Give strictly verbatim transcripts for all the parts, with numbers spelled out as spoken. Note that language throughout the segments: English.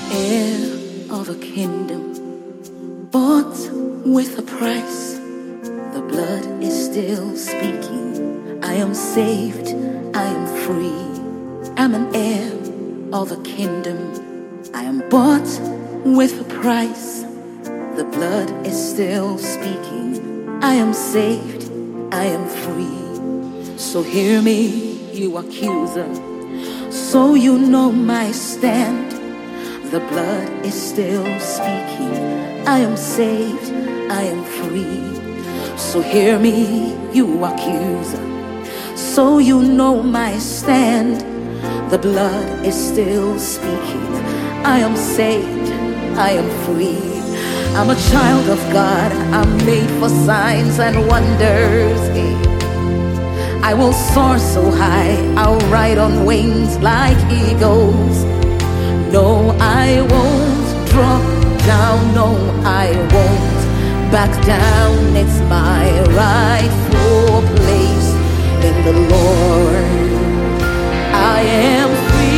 Heir of a kingdom, bought with a price. The blood is still speaking. I am saved, I am free. I'm an heir of a kingdom. I am bought with a price. The blood is still speaking. I am saved, I am free. So hear me, you accuser, so you know my stand. The blood is still speaking. I am saved, I am free. So hear me, you accuser, so you know my stand. The blood is still speaking. I am saved, I am free. I'm a child of God, I'm made for signs and wonders. I will soar so high, I'll ride on wings like eagles. No, I won't drop down, no, I won't back down. It's my rightful place in the Lord. I am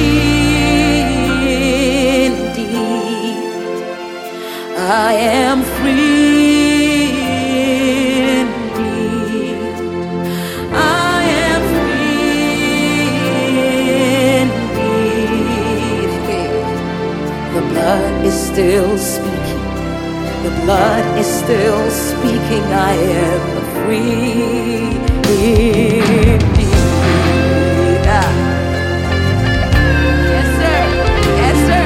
free indeed. I am free indeed. I am free indeed. The blood is still speaking. The blood is still speaking. I am free indeed. Yes, sir. Yes, sir.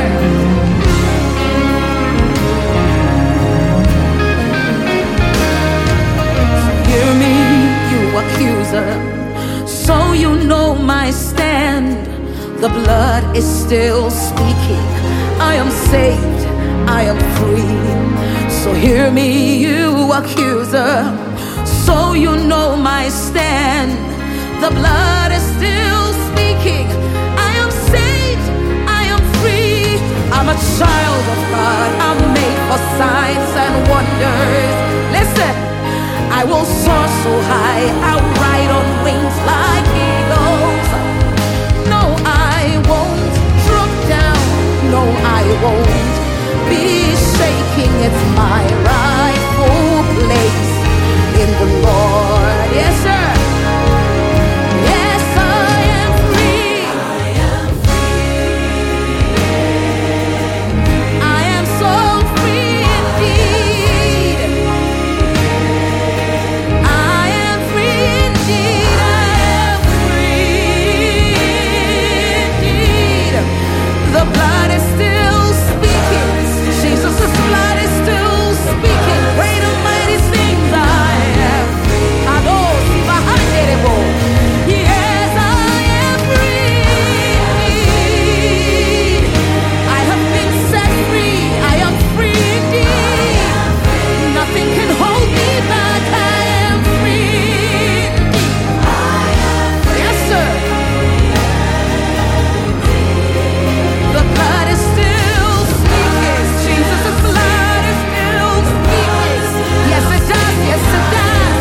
So hear me, you accuser, so you know my stand. The blood is still speaking. I am saved, I am free. So hear me, you accuser, so you know my stand. The blood is still speaking. I am saved, I am free. I'm a child of God, I'm made for signs and wonders. Listen, I will soar so high, I'll ride on wings like eagles. No, I won't drop down, no, I won't be shaking. It's my rightful place in the Lord. Yes, sir. Yes, I am free. I am free. I am so free indeed. I am free indeed. I am free indeed. The blood is still speaking. Jesus' blood is still speaking. Great and mighty things I am free. I know, see behind it. Yes, I am free indeed. I have been set free. I am free indeed. Nothing can hold me back. I am free indeed. Yes, sir. The blood is still speaking. Jesus' blood is still speaking. Yes, it does. Yes, it does.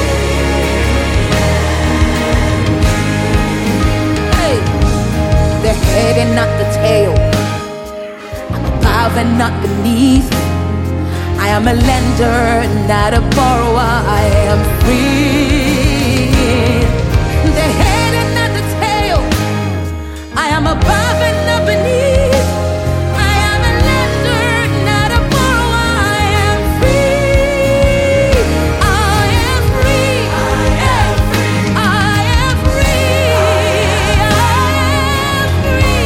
Hey, the head and not the tail. I'm above and not beneath. I am a lender, not a borrower. I am free. The head and not the tail. I am above and not beneath. I am a lender, not a borrower. I am free. I am free. I am free. I am free. I am free.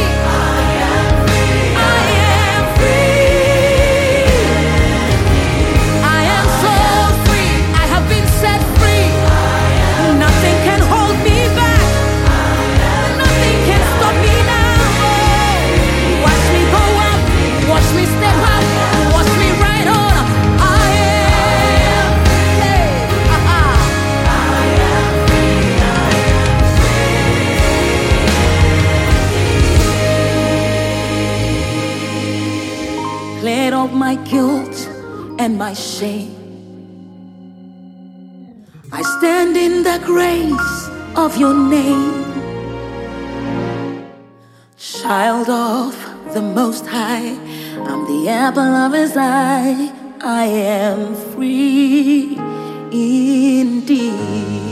I am free. I am so free. I have been set free. Nothing can hold me back. Nothing can stop me now. Watch me go up. Watch me step up. Watch me ride on. I am free. Ah, ah. Cleared of my guilt and my shame. I stand in the grace of your name. Child of the Most High. I'm the apple of His eye. I am free indeed.